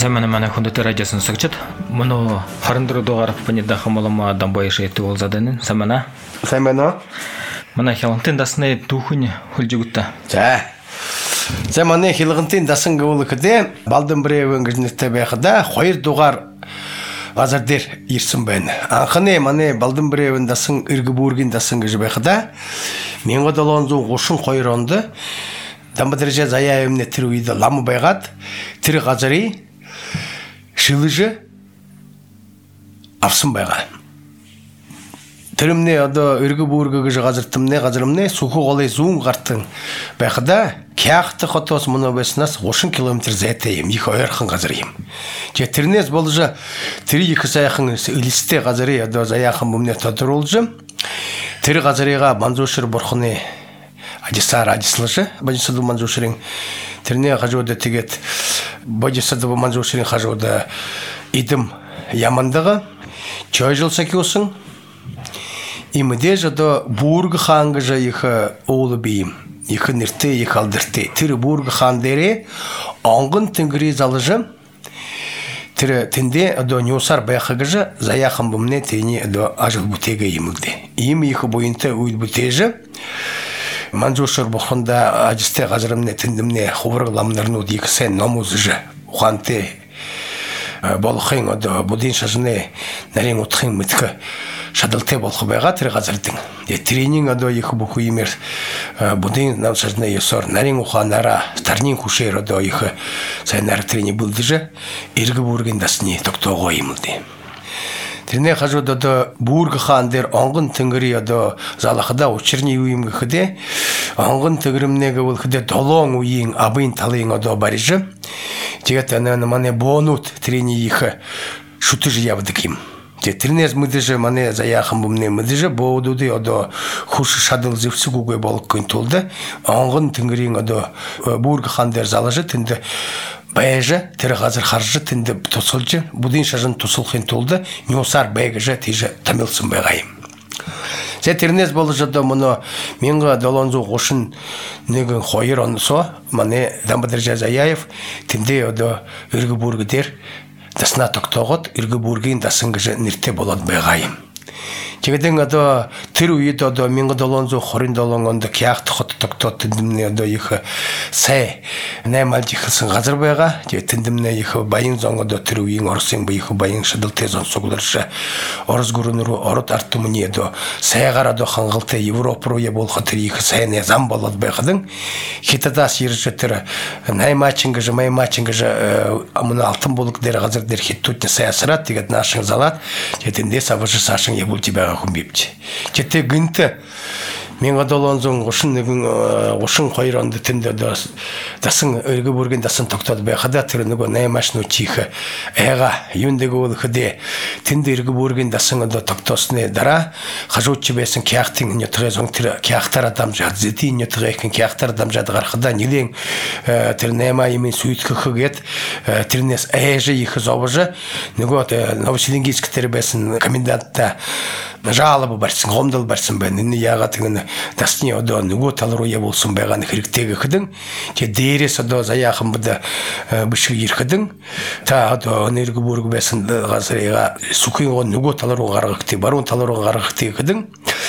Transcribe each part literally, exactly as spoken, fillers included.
Замана мана хундаты радиосын сакчат. Мұны харындыры доғарып панеда хамалама дамбай шайты ол заданын. Самана? Самана? Мана хилантын дасыны тухын хүлжігітті. Жа. Замана хилантын дасың ғылы кіде, балдың бірі өңгіжінікті бәқіда, қойыр доғар азардер ерсін бән. Анқыне, мане балдың бірі өңдасың үргі бұргін дасың ғыжы бәқіда, мен ғадаланзу ғошын қойыр онды, дамбадыржа зая өмне тірі үйді ламы байғат, тірі ғазари, шылыжы афсын байға. Тірімне ады үргі бұрғы ғыжы ғазыртымне, ғазырымне суху ғолай зуын ғарттың байқыда кяқты қотос мұны бәсінас ғошын километр зәйтейім, екі ойырқын ғазырейім. Же тірінез болжы тірі екі саяқын үлісте ғазырей ады заяқын бұмне татыр олжы. Тірі ғазырейға манзушыр бұрқыны адисар адислыжы, бәжісаду манзушырың. Тіріне қажуды тегет, бәжісаду манзушырың қажуды идім ямандығы. Чой жылса кеусың. Имеде жады бұрғы қаңғы жа екі оғылы бейім. Екі нірті, екі алдырты. Тірі бұрғы қандері аңғын түнгірі залыжы. Тірі тінде әді неосар байқығы жа заяқын бұмне тейіне әді ажыл бұтегі емілді. Емі екі бойынты өйл бұтежі. Манжушыр бұқында ажысты ғазырымне тіндімне құбырғы ламнарыны екі сән намузы жа. Уқанты болықың әді бұдын шажыны нәрен ұтқың мүткі. Шадылты болқы байға тірі ғазырдың. Тренинг адо екі бұқы емер бұдың намсажына есор. Нәрен ұқанара старнин күшер адо екі сайнары тренинг бұлды жа. Иргі бұргендасыны тоқтоғы емілді. Трене қажуды адо бұрғы қандер аңғын түңгірі адо залақыда ұчырни үйімгі қыде. Аңғын түңгірімнегі бұл қыде долоң үйің абын талыйың адо бари жа. Жегет әнәні мане бонут тренинг екі шуты жы ябды кем. Тренез мүдіжі, мане заяқын бұмне мүдіжі, боудуды ода құшы шадыл зевсі көге болып көйін толды. Аңғын түңгірің ода бұрғы қандер залыжы, тінді бәйжі, тірі ғазыр қаржы, тінді тұсылжы, бұдын шажын тұсылқын толды, неосар бәйгіжі, тейжі тамилсын байғайым. Зә тренез болы жады мұны менгі доланзу ғошын нөген қойыр оны со, мане Дамбадыржа Заяев, тінде ода үргі бұрғы дер, дасына тоқтоғыт, үргі бұргейін дасыңғы нірте болады байғайым. Жегеден ады түр үйеді ады менгі доланзу қорын доланғанды кияқты құты тоқтот тіндімне ады екі сәй нәмәл жекілсін ғазыр байға, тіндімне екі байын зоң ады түр үйін орысың бі екі байын шыдыл тезон соғылыршы орыз көрініру орыт артымыне ады сәйғар ады қаңғылты Европа ройы болғы түр екі сәй нәзам болады байғадың. Хетадас еріші түрі нәймачыңғы жы, маймачыңғы жы мұны алтын болық дәрі ғазыр дәрі хеттутне сәясырат дегет нашың залат, жетінде сабышы сашың ебіл тебәға күмбепті. Жетте гүнті мен ғадаланзың ғошын қойранды түнді дасың өргі бұргендасын тоқтады байқада түрінігі нәймашыны тихі әға юндегі ол қыде түнді өргі бұрген дасың тоқтосыны дара қажуытшы бәсін кияқтың нетіғезің түрі кияқтар адам жад зеті нетіғайқын кияқтар адам жады қарқыда нелең түрі нәйма емен суеткі қығет түрінес әйжі екі зобыжы нүгі Новоселенгейскітері бәсін комендантта жалабы барсын, ғомдал барсын бән, үні яғатыңыны дастыне ода нүгі талыруя болсын байғаны хіріктегі қыдың, же дейрес ода заяқын бұда бүшіл ерқыдың, та ода өнергі бұрғы бәсін ғазырайға сұқын оғын нүгі талыру ғарғықты, баруын талыру ғарғықты қыдың.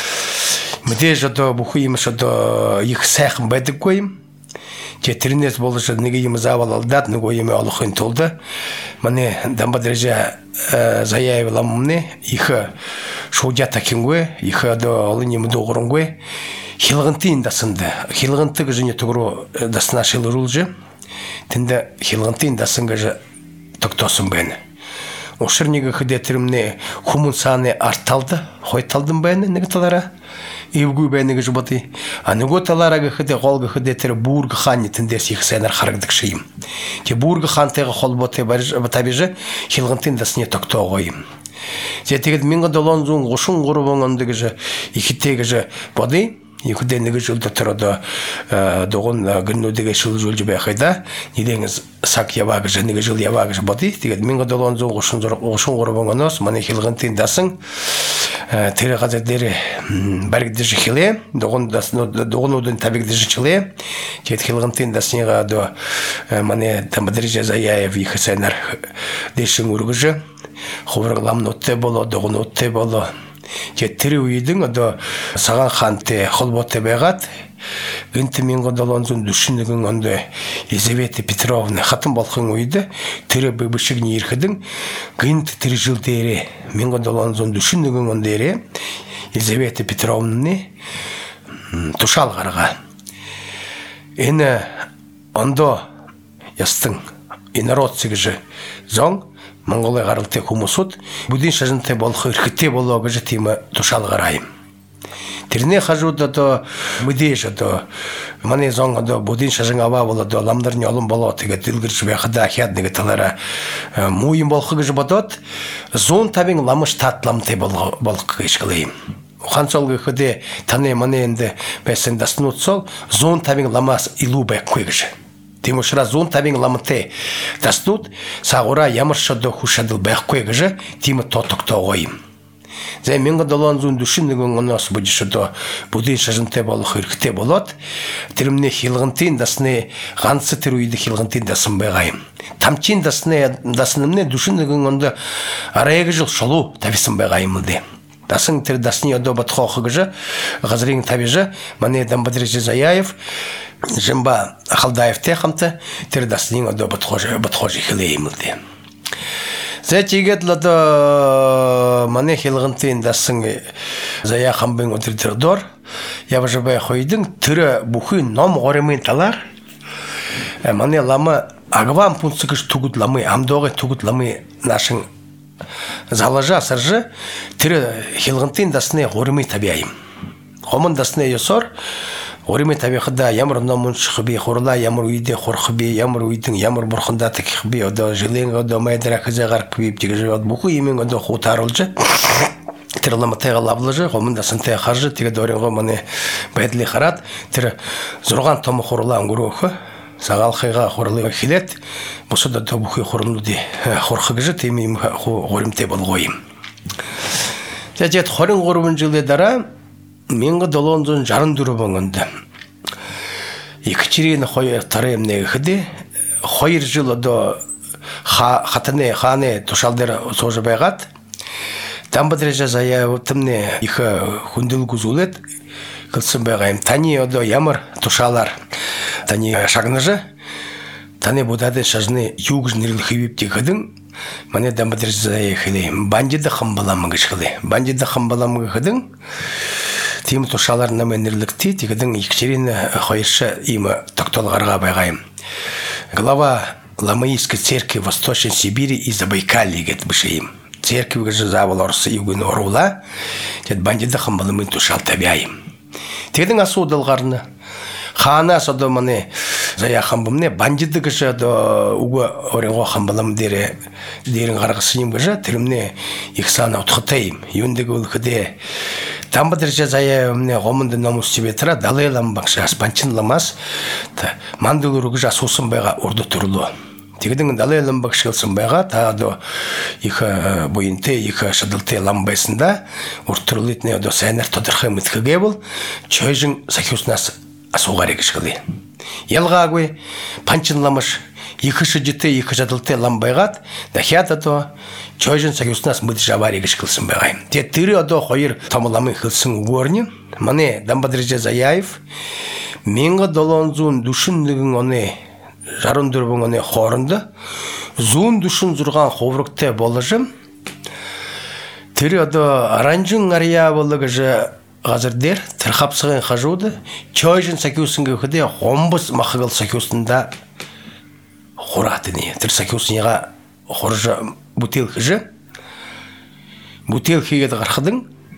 Мүдеж ода бұқы еміш ода екі сәқын бәдік қойым, же түрінес болышы неге емі завал алдат, нүгі емі алықын толды. Мане Дамбадыржа Заяев ламымне, екі шоудя такингwe, екі ады алын емі доғырынгwe, хилғынты индасынды. Хилғынты ғыжыне тұғыру дасына шылы рулжы, тінді хилғынты индасынғы жы тоқтосын бәні. Ошыр неге қыдетірімне хумын саны артталды, қойталдым бәні негіталара. Евгу бәнегі жұбаты. Анығы таларағы қыды қолғы қыдетірі бұрғы қаны тіндес екі сәнар қарғдық шыйым. Те бұрғы қантығы қол боты батабежі хилғынтын дасыне тоқты оғойым. Зәтегід менгі доланзуын ғошын ғұрыбың ондығы жы, екітегі жы бады, екіде неге жылды тұрады доғын гүннөдегі шыл жөлжі бәқайда, недеңіз сақ ябағы жы, неге жыл ябағы жы бады. Тегід менгі доланзуын ғошын ғұрыбың онос, маны хилғынтын дасың, тире газердери баргдежи хиле догон дасно догонудын табигдежи чиле жет хилгантин даснига до мане тамадрежа заяев ихсенер дешин ургужу ховрглам нотте боло догонотте боло жет тире уйдың до саган ханте холботте бегат Гынты минго долонзун дүшүнүгүн онда Елизавета Петровна хатын болкын уйды тире быбышыгын ирхидин гынты тире жыл дере минго долонзун дүшүнүгүн онда эре Елизавета Петровна тушал гарга эне ондо ястың инородцы же зон монголай гарылте хумусут будин шажынте болхы ирхите боло гыжы тима тушал гарайым Тирне хажуда то мыдеша то мане зонга до будин шажыңава боло до ламдарны олым боло теге тилгирч бехда хядныгы талара муйым болхы гыжы бодот зон табин ламыш татламте болго болкы ишкылайым хансолгы хыде тане мане энде бесен даснутсол зон табин ламас илу бек койгыжы Тимошра зон табин ламте даснут сагура ямырша до хушадыл бек койгыжы тима тотокто ойым Зэ минго долонзун дүшүнүгүн онос будишудо будин шажынте болох иркте болот. Тиримне хилгынтин дасны гансы тируйды хилгынтин дасын байгайым. Тамчин дасны дасынымне дүшүнүгүн онда арайгы жыл шолу табисын байгайым мылды. Дасын тир дасны одо батхохыгыжы газрин табижы мане дамбадрежи Заяев жымба Халдаев техамты тир дасны одо батхожи батхожи хилейм мылды. Зэтигет лада мане хилгантин дасын зая хамбын отирдор я вжбай хойдын тире бухы ном горемин талар мане лама агвам пунцыгыш тугут ламы амдогы тугут ламы нашын залажа сыржы тире хилгантин дасны горемин табиайым хомын дасны йосор Орime tabi xda yamr nomun xbi xurla yamr uyde xorxbi yamr uydin yamr burxunda takxbi odo jilen odo maydra xazagar kbib tigijot buxu yemen odo xutarılcı Тирлама тегалаблыжы гомында сынте харжы тиге доринго мане бедли харат тир зурган тому хурлан гурухы сагал хайга хурлы хилет бусуда тобухы хурлуди хорхыгжы темим горимте болгойм Жажет хорин горбун жылы дара Менго долонзун жарын дүрүбөңөндө. Икчирин хой таремне хыды, хойр жылы до хатыне хане тушалдер сожы байгат. Там бадрежа Заяев тымне их хундыл гузулет, кылсын байгайым. Тани одо ямыр тушалар, тани шагныжы, тани будады шажны югж нирил хибипти хыдын, Мане дамбадрежа Заяев хилейм. Бандида хамбаламыгыш хылы. Бандида хамбаламыгы хыдын, Тим тушалар наменерлікті, тегдің Екатерина Хойырша има токтолғарға байгайым. Глава Ламаийской церкви Восточной Сибири и Забайкалья гет бышейм. Церкви гажы завал орсы югын орула, тет бандида хамбалымын тушал табяйым. Тегдің асу удалғарны. Хана содо мане зая хамбымне бандиды гажы до угу оренго хамбалым дере дерін ғарғысыным гажы, тірімне ихсана утхытайым. Юндегі үлхіде Там бадрежа Заяевне гомынды намус себетра далайлам бакша аспанчин ламас та мандылуру гыжа сусын байга урду турлу. Тегдің далайлам бакшылсын байга та до их боинте их шадылте ламбайсында уртурлитне до сайнер тодырхы мыткыге бол чойжин сахюснас асугаре гышкылы. Ялгагы панчинламыш Екі жыты, екі жадылты ламбайғат, дахията то, чойжын сагюснас мұд жавари гышкылсын байғайым. Те тыры одо қойыр тамыламы қылсын угорни, мане дамбадрежа Заяев, менгі долонзун дүшіндігін оны, жарын дүрбің оны хорынды, зун дүшін зұрған ховрыкте болыжым, тыры одо аранжын ария болығы жы ғазырдер, тырхапсығын қажуды, чойжын сагюсынғы қыды, ғомбыз мақығыл сагюсында Хуратыне, тирсакюсняга хоржа бутылкыжы. Бутылкыга да гархыдың.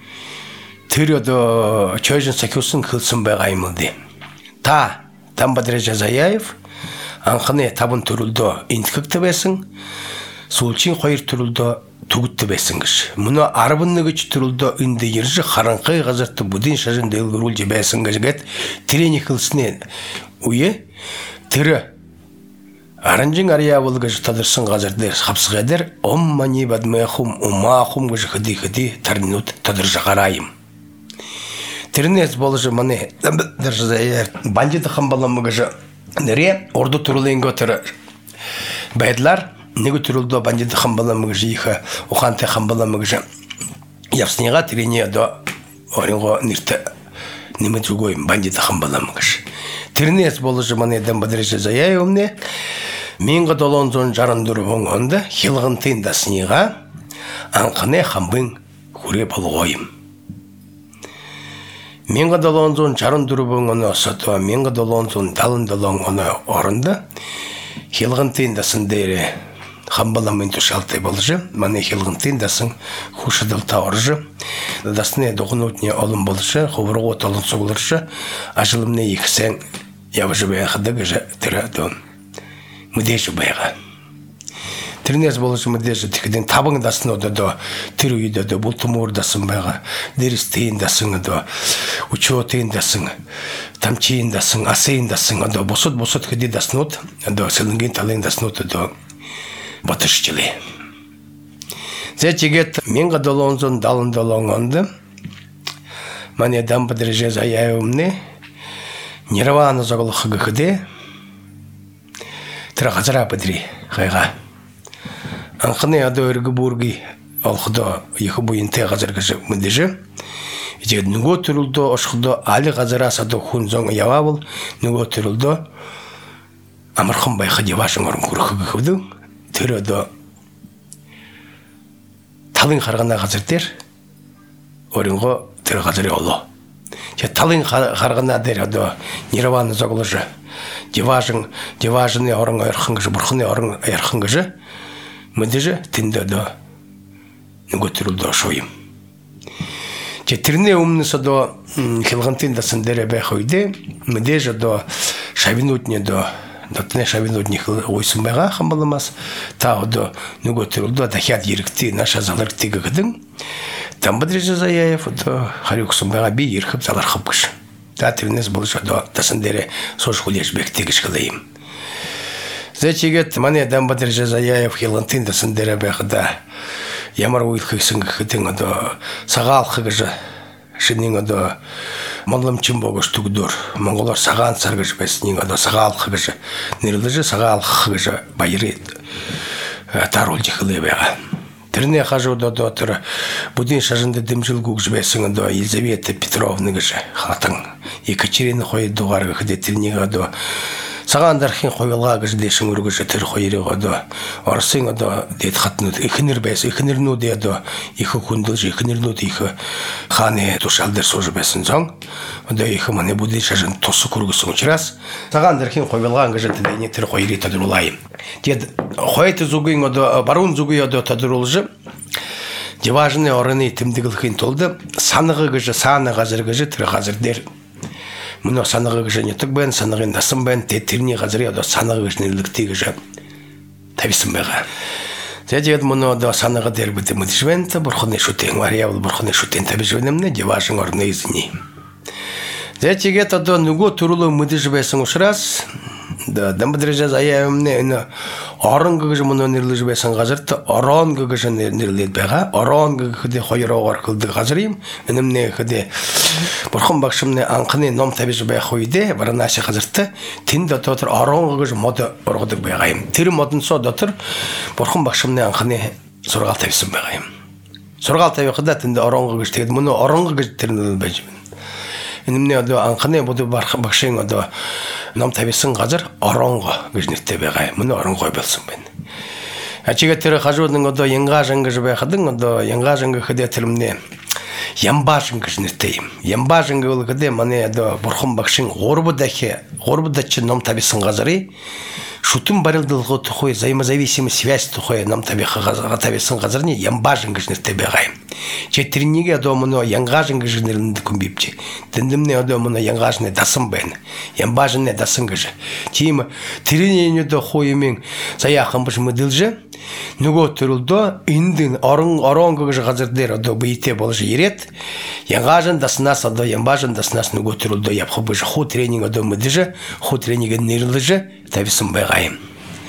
Тирёдо чойжын сакюсын кылсын байгаймылды. Та, там бадрежа Заяев, анхыне табын түрілдо инткікті бәсін, сулчин қойыр түрілдо тугутты бәсін кіш. Мұны арбынны күч түрілдо үнді ержі қаранқай ғазыртты будин шажын дәлгірулде бәсін кіжгет, тирені кылсыне уе, тирі Аранжин ария волгаж тадырсын газырдер хапсыгадер оммани бадмехум умахум гаж хди хди тарнут тадыржагарайым. Тернес болжы мане держзая бандит хамбалам гаж нере орду турулинго тер байдлар негу турулдо бандит хамбалам гаж иха уханте хамбалам гаж явснига терене до оринго нирте неме другой бандит хамбалам гаж тернес болжы мане дам бадрежа зая умне Минга долонзон жарандыр боңонда хилгын тындасынига анкыне хамбын хуре болгойым. Минга долонзон жарандыр боңоно сото минга долонзон далын долоңоно орында хилгын тындасындере хамбаламын тушалты болжы, мане хилгын тындасын хушадыл таоржы, дасыне догунутне олым болжы, хубурго толын соглыржы, ажылымне иксен явжы бяхады гыжы тирадон. Мдежи байга. Тернес болушу мдежи тикден табың дасын одо тирүй додо бултумур дасын байга. Дерис тейн дасын одо учо тейн дасын тамчейн дасын асейн дасын одо босот босот хди дасын од одо селинген тален дасын одо батышчылы. Зетигет менга долонзон далын долоңонды. Мане дам подреже заяюмне нирвана заголхы хди Трахазара подри, хайга. Анхне адо эргбурги алхдо ихбуин те газаргыжы мдежи. Ije nugo turuldo oshkhdo ali газара садо хунзон явавыл nugo turuldo амархам байха девашын орын курхы гыхвды. Төрөдө талын харгана газыртер орынго төр газары оло. Же талын харгана дердо нирвана заглыжы. Деважын, деважыны орын айрхынгыжы, бурхыны орын айрхынгыжы, мдежи тиндодо нүгө түрүлдө ошойым. Же тирне умныса до хилгын тиндасын дере бэхойде, мдежи до шабинутне до дотне шабинутне ойсын байга хамбаламас, тау до нүгө түрүлдө дахят ерікті, наша залыркты гыгыдың, там бадрежи заяев, до харюксын байга би ерхып залархып кыш. Татринес болуша до тасындере сош хулеш бектегиш кылайым. Зачигет мане дам бадрежа заяев хилантин тасындере бехда ямар уйлхысын хытын до сагал хыгыжы шинин до малым чимбогош тугдур монголар саган саргыш беснин до сагал хыгыжы нерлыжы сагал хыгыжы байры таролди хылыбега. Терне хажу до доктора будин шажында дымжыл гугжбесин до Елизавета Петровна гыжы хатын Екатерина хой дугарга хде тернега до сагандар хин хойла гыжы дешин ургыжы тер хойрыга до арсын до дет хатны ихнер бес ихнерну де до иху кундылжы ихнерну иху ханы тушалдер сожбесин зон до иху мане будин шажын тосу кургысын учрас сагандар хин хойла гыжы тедене тер хойри тадурулайым дед хойты зугын до барун зугы до тадурулжы Деважны орыны тимдигыл хин толды саныгы гыжы саны газыр гыжы тир газырдер Муно саныгы гыжы нетик бен саныгын дасым бен тетирни газыр до саныгы гыжы нерликти гыжы табисым бега Зедет муно до саныгы дер бити мытышвенті бурхыны шутен вариявыл бурхыны шутен табишвенемне деважын орыны изни Зетигет до нүго турулы мытышвесін ушрас да дамбадрежа заяемне ина орон гыжы муно нерлижбесен газырты орон гыжы нерлет бега орон гыхде хойрогор кылды газырым инемне хде бурхан бакшымне анкыны ном табиж бе хойде баранашы газырты тинде дотор орон гыжы мода оргодык бегайым тир модын со дотор бурхан бакшымне анкыны сургал табисым бегайым сургал табихда тинде орон гыжы тед муно орон гыжы тирнел бежим инемне до анкыны буду бакшын до ном табисын газыр оронго гыжнетте бегай муну оронго белсин бен ачига тери хажудың до янгажын гыжы бехадың до янгажын гыхде тилимне ямбашын гыжнеттейм ямбашын гылгыде мане до бурхан бакшын горбудахе горбудачы ном табисын газыры шутун барылдылгы тухой взаимозависимый связь тухой ном табиха табисын газырны ямбашын гыжнетте бегай четирниге до муну янгажын гыжнеринде күмбипчи тендимне до муну янгажны дасым бен ямбажны дасың гыжы тима тиринене до хоймен саяхын быш мыдылжы нүго турулдо индин орын орон гыжы газырдер до бийте болжы ерет янгажын дасынас до ямбажын дасынас нүго турулдо япхы быш ху тренинг до мыдыжы ху тренинг нерлыжы табисым байгайым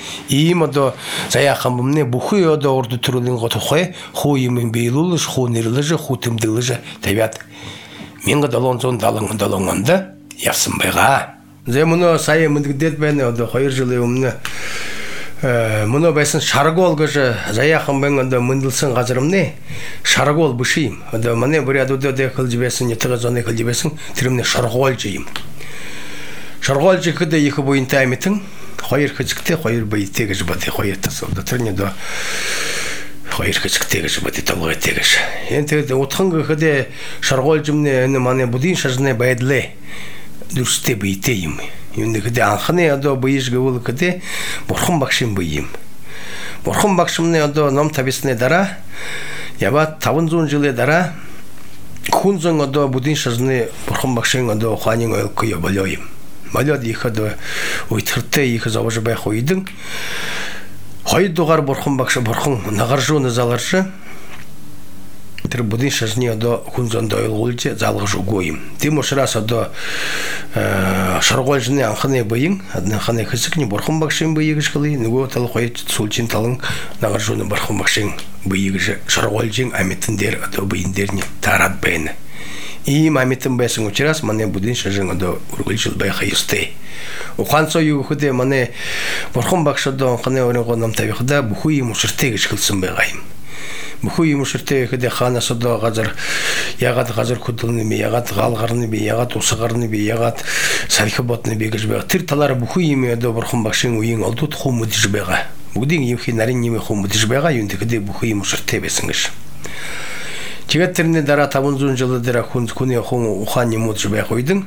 Ийм одоо заяахан бумне бүхий одоо урд төрлийн готохой хуу юм биелүүлж хуу нэрлэж хуу тэмдэглэж тавиад мянга долоон зуун даалган долоон онд явсан байгаа. Зэ мөнөө сая мэдгэдэд байна одоо хоёр жилийн өмнө мөнөө байсан шаргуул гэж заяахан бэн одоо мэндэлсэн газар өмнө шаргуул биш юм. Одоо манай бүрядуудад хэлж байсан нэтгэ зоны хэлж байсан тэр өмнө шаргуулж юм. Шаргуулж гэхэд их буянтай мэтэн хоёр хэзэгтэй хоёр баятай гэж бодъё хоёр тас одоо тэрний доо хоёр хэзэгтэй гэж бодъё толгойтэй гэж. Энэ тэгээд утхан гэхэд шаргуулж өмнө энэ манай будын шажны байдлаа дүрстэй баятай юм. Юм нэгэд анхны одоо буйж гэвэл гэдэг бурхан багшин буй юм. Бурхан багш өмнө одоо ном тавьсны дараа яваад таван зуун жилийн дараа хүн зэн одоо будын шажны бурхан багшин одоо ухаанын ойлгүй болоо юм. Малад их одоо уйтхэртэй их зовж байх үйдэн хоёр дугаар бурхан багш бурхан нагаржууны залгарш тэр будын шажны одоо хүн зөнд ойлгуулж залгаж өгөө юм. Тэм учраас одоо шаргуулжны анхны буян анхны хэсэгний бурхан багшийн буяг гэж хэлий нөгөө тал хоёр сүүлчийн талан нагаржууны бурхан багшийн буяг гэж шаргуулжийн амитэн дээр одоо буян дээр нь тараад байна. Ийм амитэн байсан учраас манай будын шажин одоо үргэлжил байх ёстой. Ухаанцоо юу гэхэд манай бурхан багш одоо анхны өөрийнхөө ном тавихда бүхий юм учиртай гэж хэлсэн байгаа юм. Бүхий юм учиртай гэхэд хаанаас одоо газар ягаад газар хөдөлнө би ягаад гал гарны би ягаад ус гарны би ягаад салхи ботны би гэж байгаа. Тэр талаар бүхий юм одоо бурхан багшийн үеийн олдууд хүмүүдэж байгаа. Бүгдийн юмхий нарийн юм хүмүүдэж байгаа юм тэгэхэд бүхий юм учиртай байсан гэж. Тэгээд тэрний дараа таван зуун жил дээр хүн хүний хүн ухаан юмуд байх үйдэн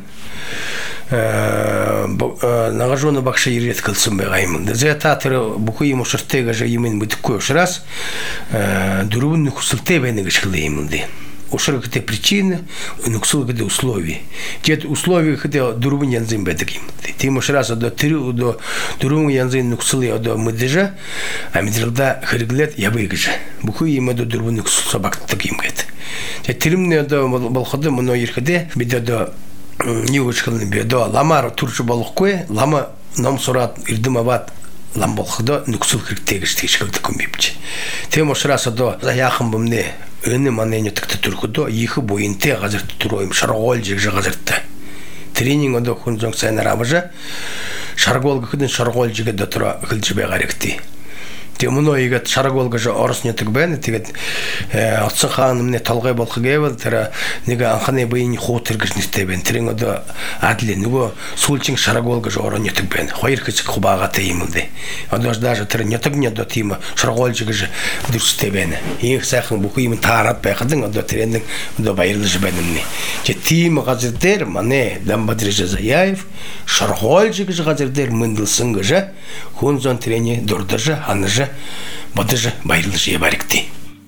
нагажууны багш ирээд гэлсэн байгаа юм. Зэ та тэр бүхий юм учиртай гэж юм мэдэхгүй учраас дөрвөн нөхцөлтэй байна гэж хэлээ юм дээ. Ушир гэдэг причина, нөхцөл гэдэг условия. Тэгэд условия гэдэг дөрвөн янзын байдаг юм. Тийм учраас одоо тэр дөрвөн янзын нөхцөл одоо мэдэж амьдралда хэрэглээд явъя гэж. Бүхий юм одоо дөрвөн нөхцөл багтдаг юм гэдэг. Тэгээд тэрмний одоо болоход мөн ирэхэд бид одоо юу гэж хэлнэ бэ? Одоо ламаар төрж болохгүй, лама ном сураад эрдэм аваад лам болоход нөхцөл хэрэгтэй гэж тийш хэлдэг юм бивч. Тийм учраас одоо яахан бомнэ энэ манай нэтгт төрөхөдөө их буянтай газар төрөө юм шаргуулж гэж газартай. Тренинг одоо хүн зөнг сайнаар аваж шаргуул гэхэд шаргуулж гэдэг дотор хэлж байгаа хэрэгтэй. Тийм мөн игээд шаргуул гэж орос нэтг байна. Тэгээд Отсон хаан өмнө толгой болох гэвэл тэр нэг анхны буйны хуутэр гэж нэртэй байна. Тэр одоо адли нөгөө сүүлчийн шаргуул гэж орон нэтг байна. Хоёр хэсэг хубаагатай юм дээ. Одоо даже тэр нэтг нь одоо тийм шаргуулж гэж дүрстэй байна. Их сайхан бүхий юм таарад байхад одоо тэр нэг одоо баярлаж байна нэ. Чи тийм газар дээр манай Дамбадриж Заяев шаргуулж гэж газар дээр мэндэлсэн гэж хүн зон тэрний дурдаж ханаж бодож баярлаж яваригтэй.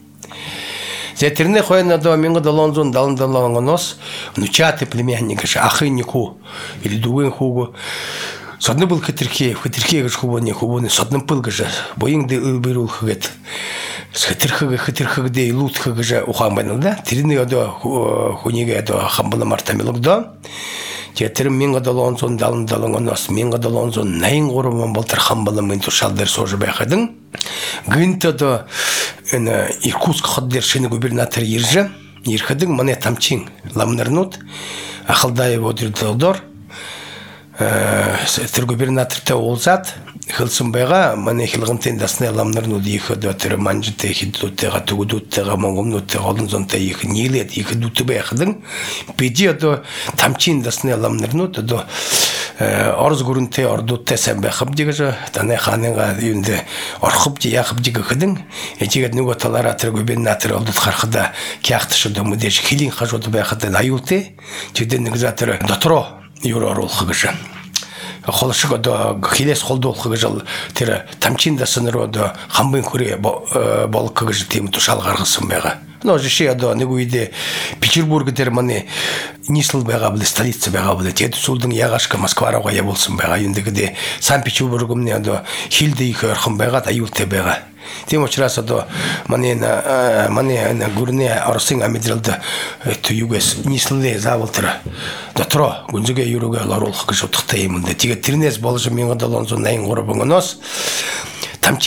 За тэрний хойно одоо мянга долоон зуун даалан долоон оноос внучатый племянник гэж ахын нэг хүү или дүгэн хүүг соднопол хэтэрхий хэтэрхий гэж хөвөний хөвөний соднопол гэж буян дээрүүлэх гээд хэтэрхэг хэтэрхэгдээ илүүтгэх гэж ухаан байна да. Тэрний одоо хүнийг одоо хамбаламар тамилгдоо. Тэгээд тэр мянга долоон зуун даалан долоон оноос мянга долоон зуун найман гурав он бол тэр хамбаламын тушаал дээр сууж байхад гинт одоо энэ Иркутск хот дээр шинэ губернатор ирж ирэхэд манай тамчин ламнарнууд ахалдаев өдөрдөлдөр тэр губернатортай уулзаад хэлсэн байгаа. Манай хилгантын дасны ламнарнууд их одоо тэр манжтай хэдлүүдтэйгээ төгөдүүдтэйгээ монгомнуудтай олон зонтой их нийлээд их дүүтэй байхад бид одоо тамчин дасны ламнарнууд одоо орос гүрэнтэй ордуудтай сайн байх хэмжээ гэж таны хааныг юунд орховж яах хэмжээ гэхэд эжигэд нөгөө талаараа тэр губернатор олдод харахад кяхтш одоо мэдээж хилийн хажууд байхад аюултай чидэн нэг затэр дотроо юур оруулах гэж холшиг одоо хилээс холдуулах гэж тэр тамчин дасан руу одоо хамбын хүрээ болох гэж тийм тушаал гаргасан байгаа. Но жишээ одоо нэг үед Петербург дээр манай нийслэл байгаа бол столица байгаа бол тэгэд сүүлдэн ягашка Москва руу явуулсан байгаа. Юм дэгдээ Санкт-Петербург өмнө одоо хилдэ их ойрхон байгаа аюултай байгаа. Тийм учраас одоо манай манай гүрний Оросын амьдралд юугээс нийслэлээ заавал тэр дотроо гүнзгий юугаар оруулах гэж утгатай юм дэ. Тэгээд тэрнээс болж мянга долоон зуун найман гурав оноос